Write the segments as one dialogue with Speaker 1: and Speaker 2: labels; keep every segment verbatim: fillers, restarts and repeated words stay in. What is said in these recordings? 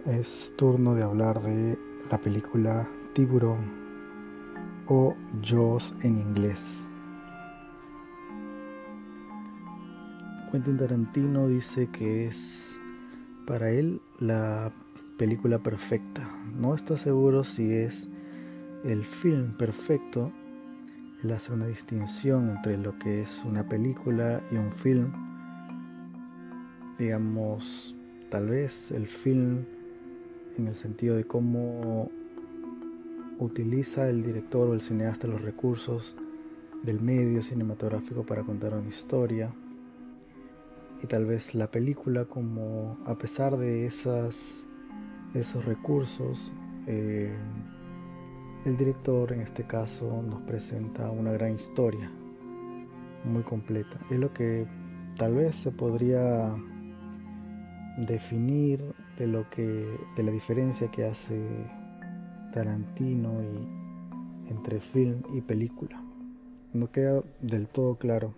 Speaker 1: Es turno de hablar de la película Tiburón o Jaws en inglés. Quentin Tarantino dice que es para él la película perfecta. No está seguro si es el film perfecto. Él hace una distinción entre lo que es una película y un film. Digamos, tal vez el film en el sentido de cómo utiliza el director o el cineasta los recursos del medio cinematográfico para contar una historia, y tal vez la película como, a pesar de esas, esos recursos, eh, el director en este caso nos presenta una gran historia muy completa. Es lo que tal vez se podría definir de lo que de la diferencia que hace Tarantino y entre film y película. No queda del todo claro,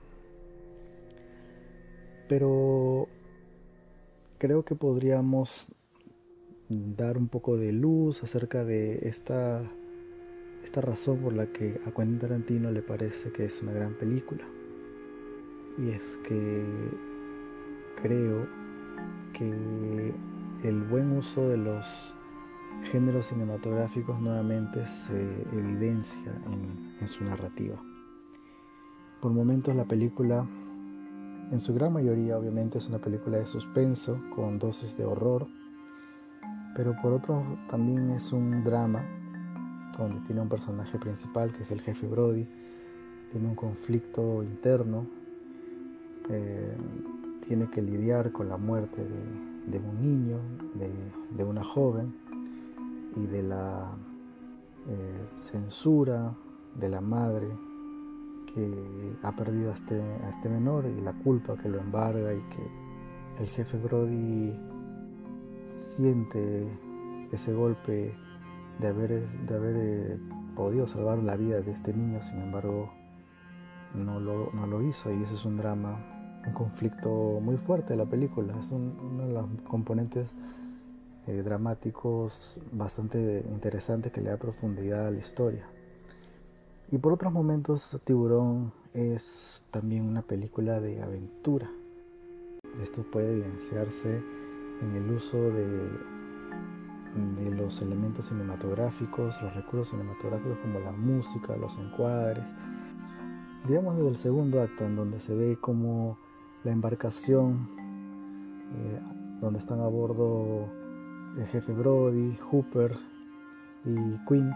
Speaker 1: pero creo que podríamos dar un poco de luz acerca de esta esta razón por la que a Quentin Tarantino le parece que es una gran película. Y es que creo que el buen uso de los géneros cinematográficos nuevamente se evidencia en, en su narrativa. Por momentos la película, en su gran mayoría obviamente, es una película de suspenso con dosis de horror, pero por otro también es un drama donde tiene un personaje principal que es el jefe Brody. Tiene un conflicto interno, eh, tiene que lidiar con la muerte de, de un niño, de, de una joven, y de la eh, censura de la madre que ha perdido a este, a este menor, y la culpa que lo embarga, y que el jefe Brody siente ese golpe de haber, de haber eh, podido salvar la vida de este niño. Sin embargo no lo, no lo hizo, y ese es un drama, un conflicto muy fuerte de la película. Es un, uno de los componentes eh, dramáticos bastante interesantes que le da profundidad a la historia. Y por otros momentos Tiburón es también una película de aventura. Esto puede evidenciarse en el uso de, de los elementos cinematográficos, los recursos cinematográficos como la música, los encuadres. Digamos desde el segundo acto, en donde se ve como la embarcación eh, donde están a bordo el jefe Brody, Hooper y Quint,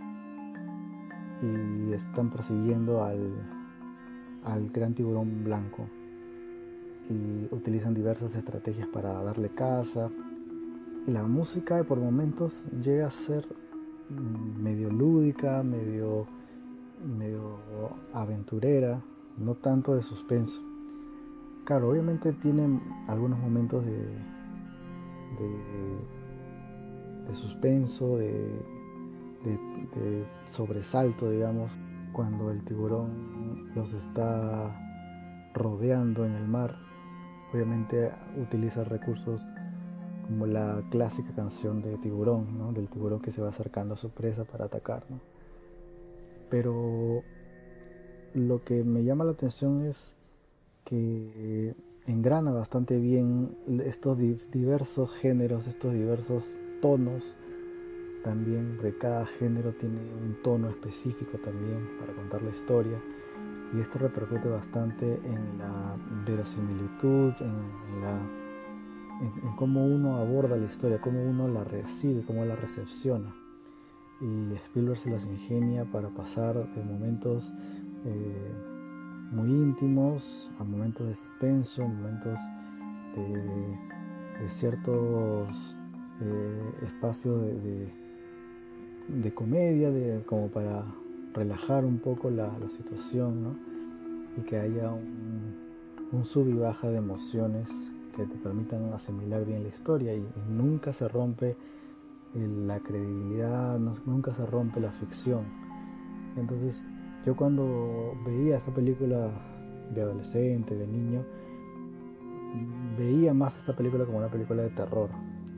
Speaker 1: y están persiguiendo al, al gran tiburón blanco, y utilizan diversas estrategias para darle caza. Y la música por momentos llega a ser medio lúdica, medio, medio aventurera, no tanto de suspenso. Claro, obviamente tiene algunos momentos de, de, de suspenso, de, de, de sobresalto, digamos, cuando el tiburón los está rodeando en el mar. Obviamente utiliza recursos como la clásica canción de Tiburón, ¿no? Del tiburón que se va acercando a su presa para atacar, ¿no? Pero lo que me llama la atención es que engrana bastante bien estos diversos géneros, estos diversos tonos también, porque cada género tiene un tono específico también para contar la historia, y esto repercute bastante en la verosimilitud, en, la, en, en cómo uno aborda la historia, cómo uno la recibe, cómo la recepciona. Y Spielberg se las ingenia para pasar de momentos eh, muy íntimos a momentos de suspenso, momentos de, de ciertos eh, espacios de, de, de comedia, de, como para relajar un poco la, la situación, ¿no? Y que haya un, un sub y baja de emociones que te permitan asimilar bien la historia, y, y nunca se rompe la credibilidad, no, nunca se rompe la ficción. Entonces yo cuando veía esta película de adolescente, de niño, veía más esta película como una película de terror,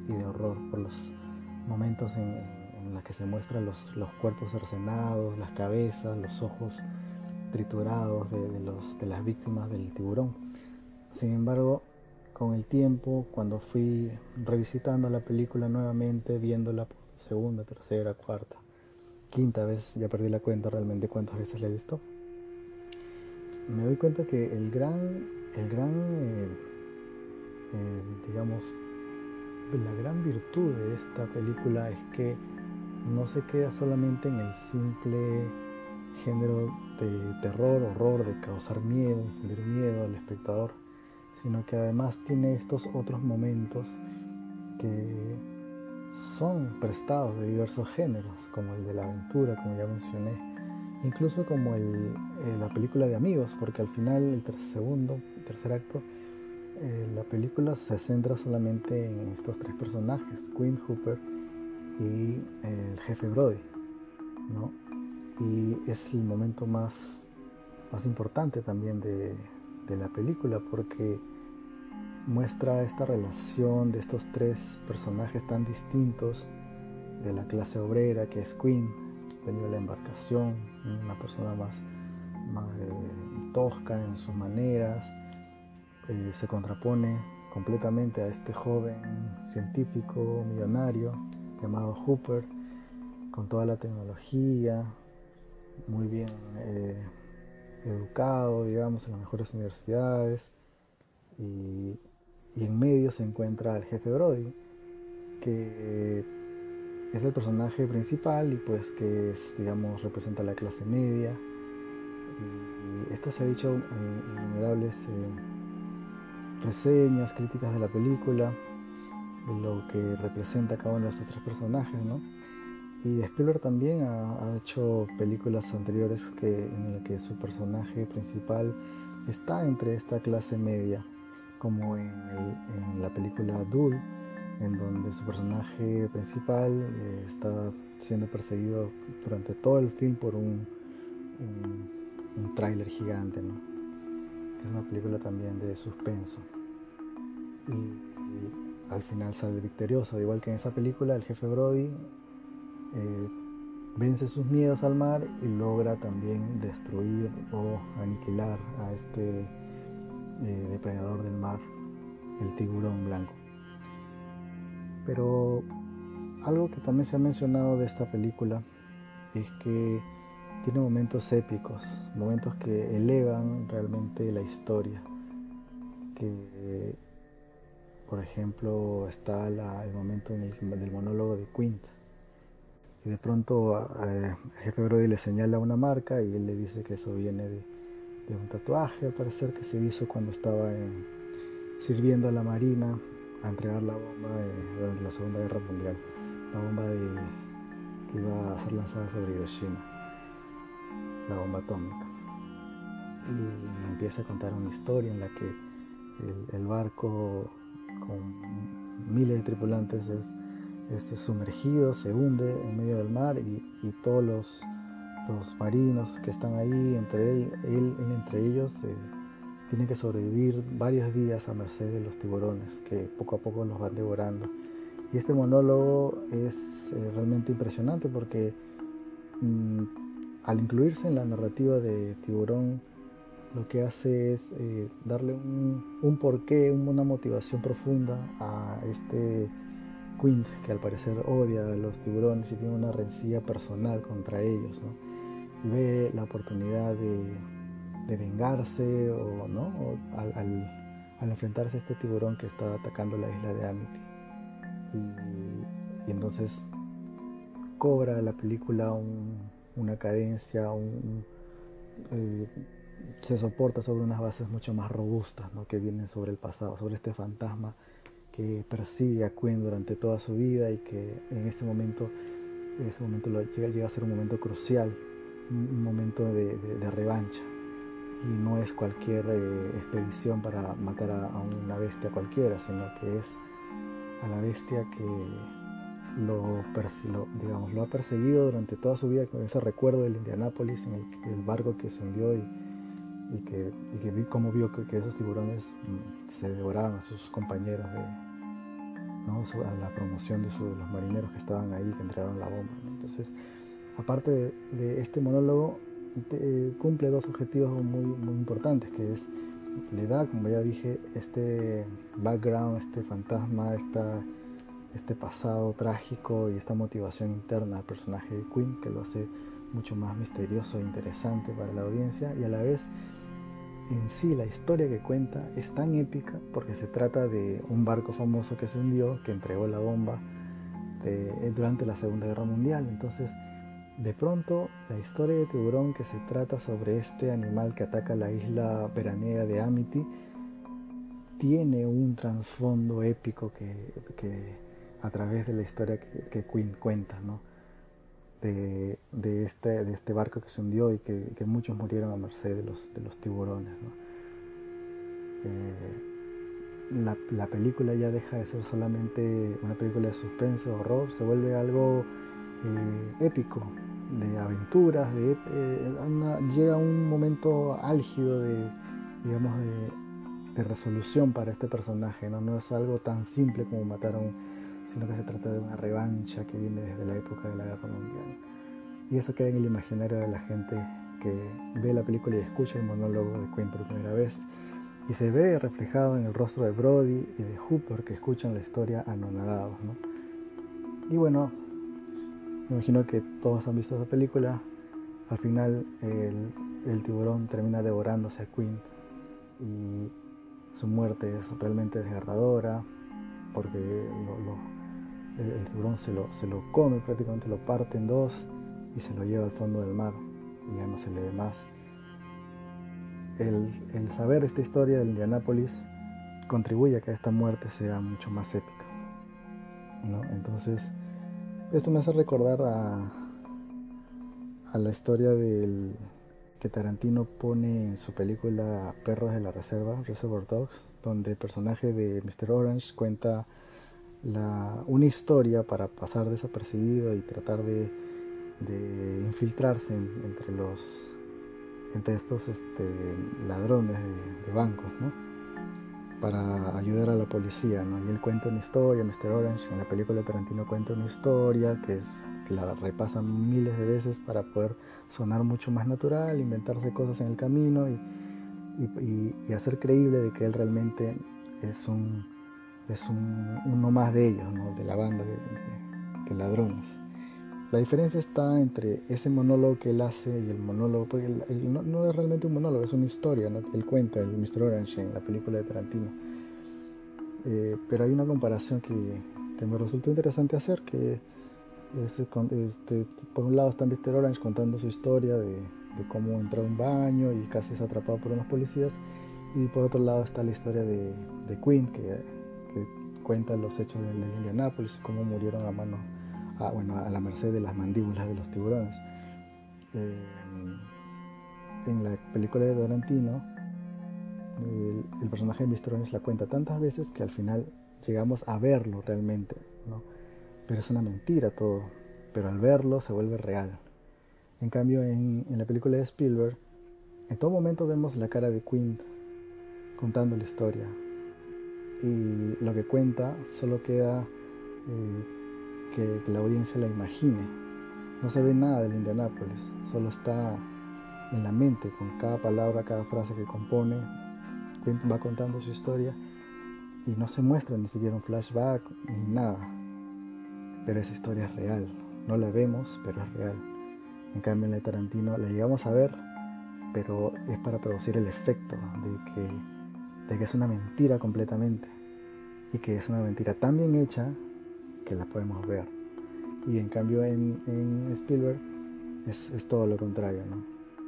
Speaker 1: y de horror por los momentos en, en los que se muestran los, los cuerpos cercenados, las cabezas, los ojos triturados de, de, los, de las víctimas del tiburón. Sin embargo, con el tiempo, cuando fui revisitando la película nuevamente, viéndola por segunda, tercera, cuarta, quinta vez, ya perdí la cuenta realmente cuántas veces la he visto, me doy cuenta que el gran, el gran eh, eh, digamos, la gran virtud de esta película es que no se queda solamente en el simple género de terror, horror, de causar miedo, infundir miedo al espectador, sino que además tiene estos otros momentos que son prestados de diversos géneros, como el de la aventura, como ya mencioné, incluso como el, eh, la película de Amigos, porque al final, el ter segundo, el tercer acto, eh, la película se centra solamente en estos tres personajes, Quint, Hooper y eh, el jefe Brody, ¿no? Y es el momento más, más importante también de, de la película, porque muestra esta relación de estos tres personajes tan distintos de la clase obrera, que es Quint, dueño de la embarcación, una persona más, más eh, tosca en sus maneras, eh, se contrapone completamente a este joven científico millonario llamado Hooper, con toda la tecnología, muy bien eh, educado, digamos, en las mejores universidades, y, y en medio se encuentra el jefe Brody, que es el personaje principal y pues que es, digamos, representa la clase media. Y esto se ha dicho en innumerables eh, reseñas, críticas de la película, de lo que representa cada uno de estos tres personajes, ¿no? Y Spielberg también ha, ha hecho películas anteriores que, en las que su personaje principal está entre esta clase media, como en, el, en la película Duel, en donde su personaje principal eh, está siendo perseguido durante todo el film por un, un, un tráiler gigante, ¿no? Que es una película también de suspenso. Y, y al final sale victorioso, igual que en esa película, el jefe Brody eh, vence sus miedos al mar y logra también destruir o aniquilar a este eh, depredador del mar, el tiburón blanco. Pero algo que también se ha mencionado de esta película es que tiene momentos épicos, momentos que elevan realmente la historia. Que, por ejemplo, está la, el momento en el, del monólogo de Quint. Y de pronto eh, el jefe Brody le señala una marca y él le dice que eso viene de, de un tatuaje, al parecer, que se hizo cuando estaba en, sirviendo a la marina a entregar la bomba de, durante la Segunda Guerra Mundial, la bomba de, que iba a ser lanzada sobre Hiroshima, la bomba atómica. Y empieza a contar una historia en la que el, el barco con miles de tripulantes es, es sumergido, se hunde en medio del mar, y, y todos los, los marinos que están ahí, entre él, él, él entre ellos, eh, tienen que sobrevivir varios días a merced de los tiburones que poco a poco los van devorando. Y este monólogo es eh, realmente impresionante porque mmm, al incluirse en la narrativa de Tiburón, lo que hace es eh, darle un, un porqué, una motivación profunda a este Quint, que al parecer odia a los tiburones y tiene una rencilla personal contra ellos, ¿no? Y ve la oportunidad de, de vengarse, o, ¿no? o al, al, al enfrentarse a este tiburón que está atacando la isla de Amity. Y, y entonces cobra la película un, una cadencia, un, eh, se soporta sobre unas bases mucho más robustas, ¿no? Que vienen sobre el pasado, sobre este fantasma que persigue a Quint durante toda su vida, y que en este momento, ese momento lo, llega, llega a ser un momento crucial, un, un momento de, de, de revancha. Y no es cualquier eh, expedición para matar a, a una bestia cualquiera, sino que es a la bestia que lo, lo, digamos, lo ha perseguido durante toda su vida, con ese recuerdo del Indianápolis, en el, el barco que se hundió, y, y que, y que vi cómo vio que, que esos tiburones mm, se devoraban a sus compañeros de, ¿no? A la promoción de, su, de los marineros que estaban ahí, que entregaron la bomba, ¿no? Entonces, aparte de, de este monólogo, te, eh, cumple dos objetivos muy, muy importantes, que es, le da, como ya dije, este background, este fantasma, esta, este pasado trágico y esta motivación interna al personaje de Quint, que lo hace mucho más misterioso e interesante para la audiencia, y a la vez en sí la historia que cuenta es tan épica porque se trata de un barco famoso que se hundió, que entregó la bomba de, durante la Segunda Guerra Mundial. Entonces, de pronto, la historia de Tiburón, que se trata sobre este animal que ataca la isla veraniega de Amity, tiene un trasfondo épico que, que a través de la historia que, que Quint cuenta, ¿no? De, de, este, de este barco que se hundió y que, que muchos murieron a merced de los, de los tiburones, ¿no? Eh, la, la película ya deja de ser solamente una película de suspense o horror, se vuelve algo eh, épico, de aventuras, de, eh, una, llega un momento álgido de, digamos, de, de resolución para este personaje, ¿no? No es algo tan simple como matar a un, sino que se trata de una revancha que viene desde la época de la Guerra Mundial. Y eso queda en el imaginario de la gente que ve la película y escucha el monólogo de Quint por primera vez. Y se ve reflejado en el rostro de Brody y de Hooper, que escuchan la historia anonadados, ¿no? Y bueno, me imagino que todos han visto esa película. Al final el, el tiburón termina devorándose a Quint y su muerte es realmente desgarradora porque lo, lo, el, el tiburón se lo, se lo come, prácticamente lo parte en dos y se lo lleva al fondo del mar y ya no se le ve más. El, el saber esta historia del Indianápolis contribuye a que esta muerte sea mucho más épica, ¿no? Entonces, esto me hace recordar a, a la historia del, que Tarantino pone en su película Perros de la Reserva, Reservoir Dogs, donde el personaje de mister Orange cuenta la, una historia para pasar desapercibido y tratar de, de infiltrarse en, entre los entre estos este, ladrones de, de bancos, ¿no? Para ayudar a la policía, ¿no? Y él cuenta una historia, mister Orange en la película de Tarantino cuenta una historia que es, la repasan miles de veces para poder sonar mucho más natural, inventarse cosas en el camino y, y, y hacer creíble de que él realmente es un es un, uno más de ellos, ¿no? De la banda de, de, de ladrones. La diferencia está entre ese monólogo que él hace y el monólogo, porque el, el, no, no es realmente un monólogo, es una historia, ¿no? Que él cuenta, el mister Orange en la película de Tarantino. Eh, pero hay una comparación que, que me resultó interesante hacer, que es, este, por un lado está mister Orange contando su historia de, de cómo entró a un baño y casi es atrapado por unos policías, y por otro lado está la historia de, de Quint, que, que cuenta los hechos de Indianápolis y cómo murieron a mano A, bueno, a la merced de las mandíbulas de los tiburones. Eh, en la película de Tarantino, el, el personaje de mister Orange la cuenta tantas veces que al final llegamos a verlo realmente, ¿no? Pero es una mentira todo, pero al verlo se vuelve real. En cambio, en, en la película de Spielberg, en todo momento vemos la cara de Quint contando la historia, y lo que cuenta solo queda eh, que la audiencia la imagine. No se ve nada del Indianápolis, solo está en la mente con cada palabra, cada frase que compone. Quint va contando su historia y no se muestra ni siquiera un flashback ni nada, pero esa historia es real, no la vemos, pero es real. En cambio en la de Tarantino la llegamos a ver, pero es para producir el efecto de que, de que es una mentira completamente, y que es una mentira tan bien hecha que la podemos ver. Y en cambio en, en Spielberg es, es todo lo contrario, ¿no?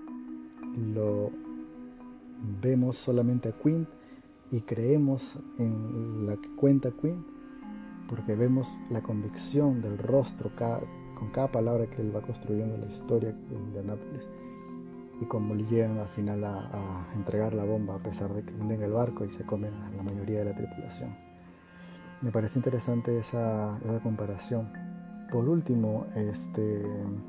Speaker 1: Lo vemos solamente a Quint y creemos en la que cuenta Quint porque vemos la convicción del rostro cada, con cada palabra que él va construyendo la historia de Indianápolis, y cómo le llegan al final a, a entregar la bomba a pesar de que hunden el barco y se comen a la mayoría de la tripulación. Me parece interesante esa, esa comparación. Por último, este,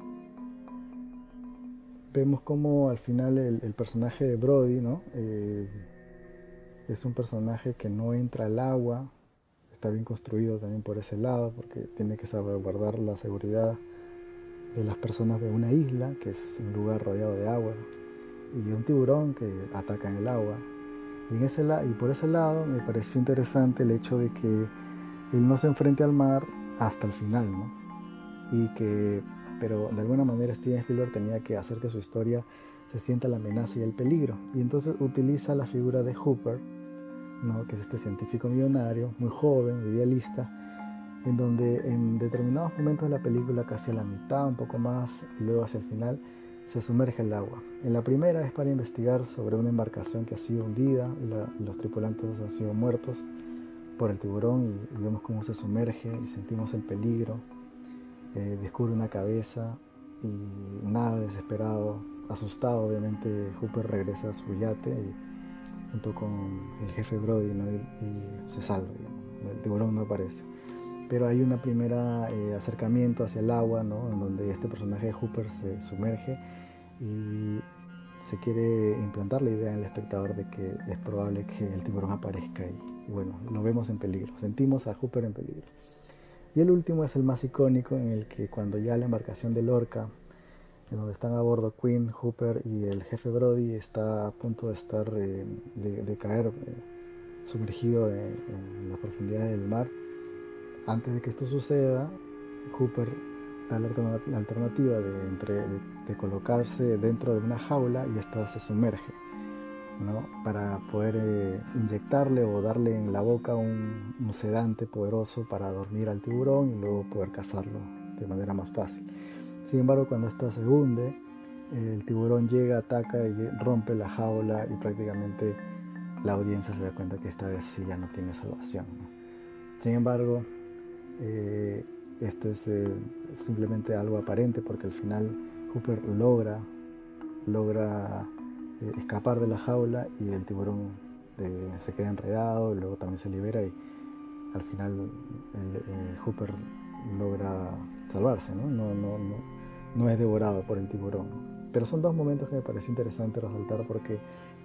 Speaker 1: vemos como al final el, el personaje de Brody, ¿no? Eh, es un personaje que no entra al agua, está bien construido también por ese lado, porque tiene que salvaguardar la seguridad de las personas de una isla, que es un lugar rodeado de agua, y de un tiburón que ataca en el agua. Y, en ese la- y por ese lado me pareció interesante el hecho de que él no se enfrente al mar hasta el final, ¿no? Y que, pero de alguna manera Steven Spielberg tenía que hacer que su historia se sienta la amenaza y el peligro. Y entonces utiliza la figura de Hooper, ¿no? Que es este científico millonario, muy joven, idealista, en donde en determinados momentos de la película, casi a la mitad, un poco más, y luego hacia el final, se sumerge el agua. En la primera es para investigar sobre una embarcación que ha sido hundida y, la, y los tripulantes han sido muertos por el tiburón, y, y vemos cómo se sumerge y sentimos el peligro. Eh, descubre una cabeza y nada, desesperado, asustado, obviamente Hooper regresa a su yate y, junto con el jefe Brody, ¿no? y, y se salva, digamos. El tiburón no aparece. Pero hay una primera eh, acercamiento hacia el agua, ¿no? En donde este personaje de Hooper se sumerge y se quiere implantar la idea en el espectador de que es probable que el tiburón aparezca y, y bueno, lo vemos en peligro, sentimos a Hooper en peligro. Y el último es el más icónico, en el que cuando ya la embarcación de Lorca, en donde están a bordo Quinn, Hooper y el jefe Brody, está a punto de estar eh, de, de caer eh, sumergido en, en las profundidades del mar. Antes de que esto suceda, Hooper da la alternativa de, entre, de, de colocarse dentro de una jaula y esta se sumerge, ¿no? Para poder eh, inyectarle o darle en la boca un, un sedante poderoso para dormir al tiburón y luego poder cazarlo de manera más fácil. Sin embargo, cuando esta se hunde, el tiburón llega, ataca y rompe la jaula y prácticamente la audiencia se da cuenta que esta vez sí ya no tiene salvación, ¿no? Sin embargo, eh, esto es eh, simplemente algo aparente, porque al final Hooper logra, logra eh, escapar de la jaula y el tiburón eh, se queda enredado, luego también se libera y al final el, eh, Hooper logra salvarse, ¿no? No, no, no, no es devorado por el tiburón. Pero son dos momentos que me parece interesante resaltar, porque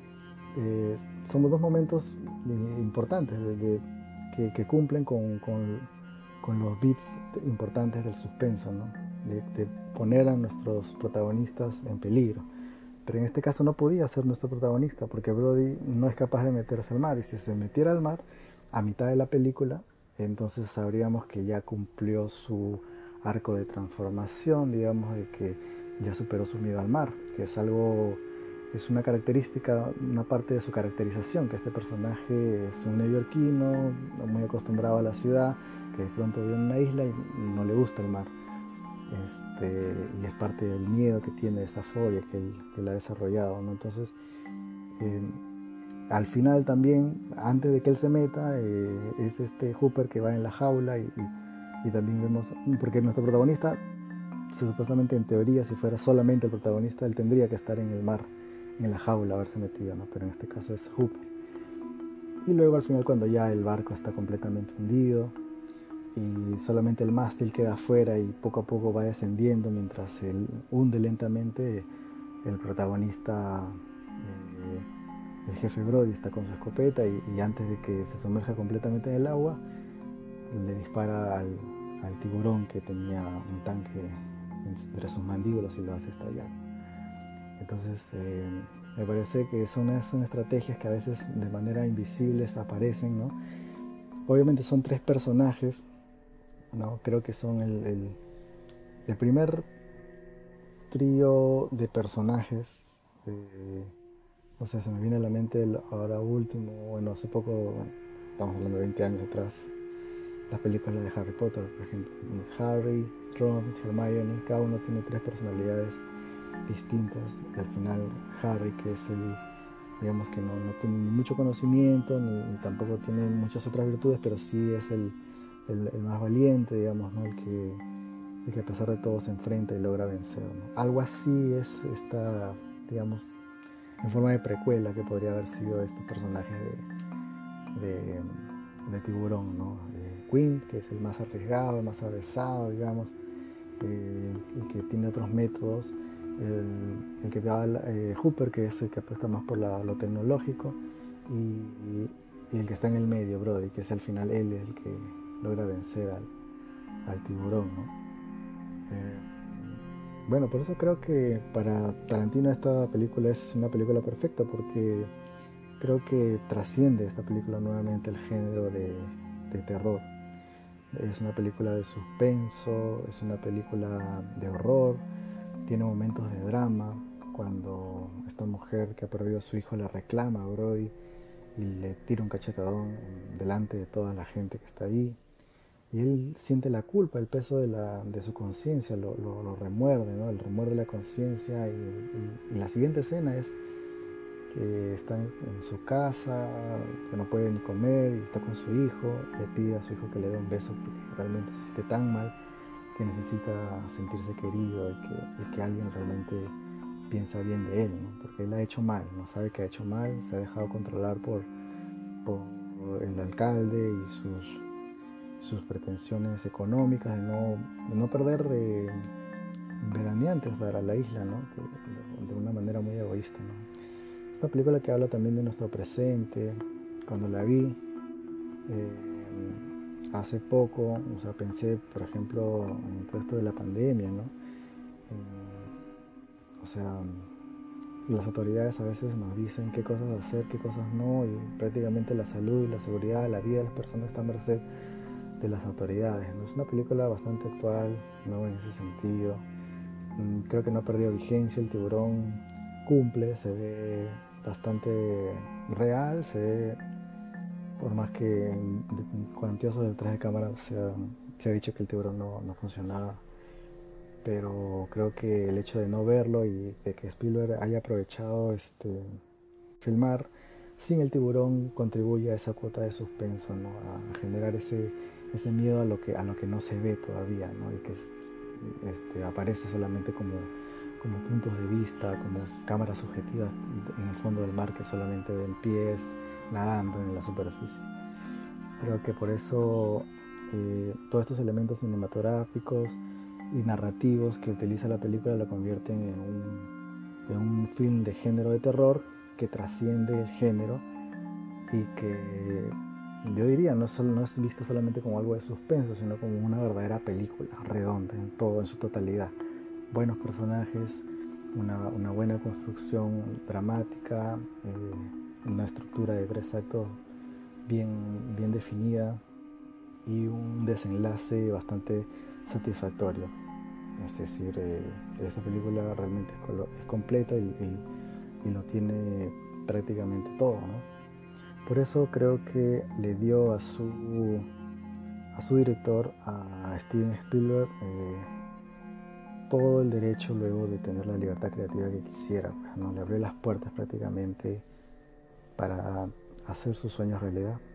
Speaker 1: eh, son dos momentos eh, importantes de, de, que, que cumplen con, con, con los beats importantes del suspenso, ¿no? De, de poner a nuestros protagonistas en peligro. Pero en este caso no podía ser nuestro protagonista, porque Brody no es capaz de meterse al mar, y si se metiera al mar a mitad de la película, entonces sabríamos que ya cumplió su arco de transformación, digamos, de que ya superó su miedo al mar, que es algo, es una característica, una parte de su caracterización, que este personaje es un neoyorquino muy acostumbrado a la ciudad, que de pronto vive en una isla y no le gusta el mar. Este, y es parte del miedo que tiene, esta fobia que él, que él ha desarrollado, ¿no? Entonces, eh, al final también, antes de que él se meta, eh, es este Hooper que va en la jaula y, y, y también vemos, porque nuestro protagonista, supuestamente en teoría, si fuera solamente el protagonista, él tendría que estar en el mar, en la jaula, haberse metido, ¿no? Pero en este caso es Hooper. Y luego al final, cuando ya el barco está completamente hundido y solamente el mástil queda afuera y poco a poco va descendiendo mientras se hunde lentamente, el protagonista, eh, el jefe Brody, está con su escopeta y, y antes de que se sumerja completamente en el agua, le dispara al, al tiburón que tenía un tanque entre sus mandíbulas y lo hace estallar. Entonces eh, me parece que son, son estrategias que a veces de manera invisible aparecen, ¿no? Obviamente son tres personajes, ¿no? Creo que son el, el, el primer trío de personajes. Eh, no sé, se me viene a la mente el ahora último, bueno, hace poco, bueno, estamos hablando de veinte años atrás, las películas de Harry Potter, por ejemplo. Harry, Ron, Hermione, cada uno tiene tres personalidades distintas. Y al final Harry, que es el, digamos que no, no tiene ni mucho conocimiento, ni, ni tampoco tiene muchas otras virtudes, pero sí es el, el, el más valiente, digamos, ¿no? El que, el que a pesar de todo se enfrenta y logra vencer, ¿no? Algo así es esta, digamos, en forma de precuela que podría haber sido este personaje de, de, de tiburón, ¿no? Eh, Quint, que es el más arriesgado, el más avesado, digamos, eh, el que tiene otros métodos, el, el que va eh, Hooper, que es el que apuesta más por la, lo tecnológico, y, y y el que está en el medio, Brody, que es al final él el que logra vencer al, al tiburón, ¿no? Eh, bueno, por eso creo que para Tarantino esta película es una película perfecta, porque creo que trasciende esta película nuevamente el género de, de terror. Es una película de suspenso, es una película de horror, tiene momentos de drama, cuando esta mujer que ha perdido a su hijo le reclama a Brody y le tira un cachetadón delante de toda la gente que está ahí. Y él siente la culpa, el peso de, la, de su conciencia, lo, lo, lo remuerde, ¿no? El remuerde la conciencia. Y, y, y la siguiente escena es que está en, en su casa, que no puede ni comer, y está con su hijo, le pide a su hijo que le dé un beso porque realmente se siente tan mal que necesita sentirse querido y que, y que alguien realmente piensa bien de él, ¿no? Porque él ha hecho mal, no sabe que ha hecho mal, se ha dejado controlar por, por el alcalde y sus, sus pretensiones económicas de no, de no perder de veraneantes para la isla, ¿no? De, de una manera muy egoísta, ¿no? Esta película que habla también de nuestro presente. Cuando la vi eh, hace poco, o sea, pensé, por ejemplo, en todo esto de la pandemia, ¿no? Eh, o sea, las autoridades a veces nos dicen qué cosas hacer, qué cosas no, y prácticamente la salud, la seguridad, la vida de las personas está a merced de las autoridades, ¿no? Es una película bastante actual, ¿no? En ese sentido. Creo que no ha perdido vigencia, el tiburón cumple, se ve bastante real, se ve, por más que cuantioso detrás de cámara se ha, se ha dicho que el tiburón no, no funcionaba, pero creo que el hecho de no verlo y de que Spielberg haya aprovechado este, filmar sin el tiburón contribuye a esa cuota de suspenso, ¿no? A generar ese, ese miedo a lo, que, a lo que no se ve todavía, ¿no? Y que este, aparece solamente como, como puntos de vista, como cámaras subjetivas en el fondo del mar que solamente ven pies nadando en la superficie. Creo que por eso eh, todos estos elementos cinematográficos y narrativos que utiliza la película la convierten en un, en un film de género de terror que trasciende el género y que yo diría no es, solo, no es vista solamente como algo de suspenso, sino como una verdadera película redonda en todo, en su totalidad. Buenos personajes, una, una buena construcción dramática, eh, una estructura de tres actos bien, bien definida y un desenlace bastante satisfactorio. Es decir, eh, esta película realmente es, colo- es completa y, y, y lo tiene prácticamente todo, ¿no? Por eso creo que le dio a su, a su director, a Steven Spielberg, eh, todo el derecho luego de tener la libertad creativa que quisiera, pues, ¿no? Le abrió las puertas prácticamente para hacer sus sueños realidad.